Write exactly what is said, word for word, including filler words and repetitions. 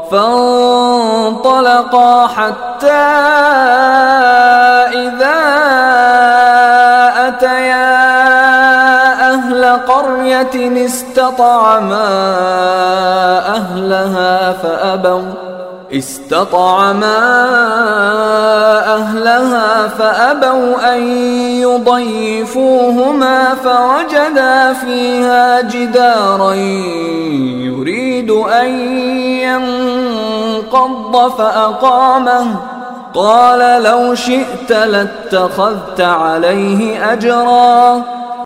فانطلقا حتى إذا أتيا أهل قرية استطعما أهلها فأبوا استطعما أهلها فأبوا أن يضيفوهما فوجدا فيها جدارا يريد أن ينقض فأقامه قال لو شئت لاتخذت عليه أجرا